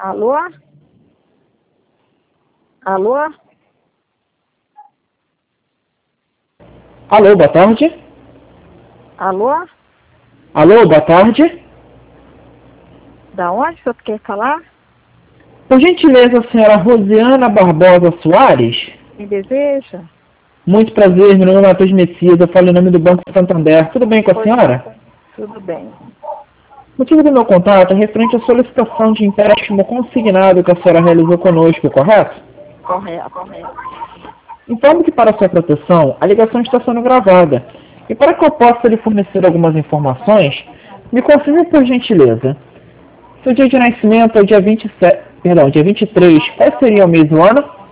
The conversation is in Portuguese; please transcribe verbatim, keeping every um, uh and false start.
Alô? Alô? Alô, boa tarde. Alô? Alô, boa tarde. Da onde você quer falar? Por gentileza, a senhora Rosiana Barbosa Soares? Me deseja? Muito prazer, meu nome é Matheus Messias, eu falo em nome do Banco Santander. Tudo bem com a Pois senhora? Tudo bem. O motivo do meu contato é referente à solicitação de empréstimo consignado que a senhora realizou conosco, correto? Correto. Informo que para sua proteção, a ligação está sendo gravada. E para que eu possa lhe fornecer algumas informações, me confirme por gentileza. Seu dia de nascimento é dia vinte e sete, perdão, dia vinte e três, qual seria o mês do ano?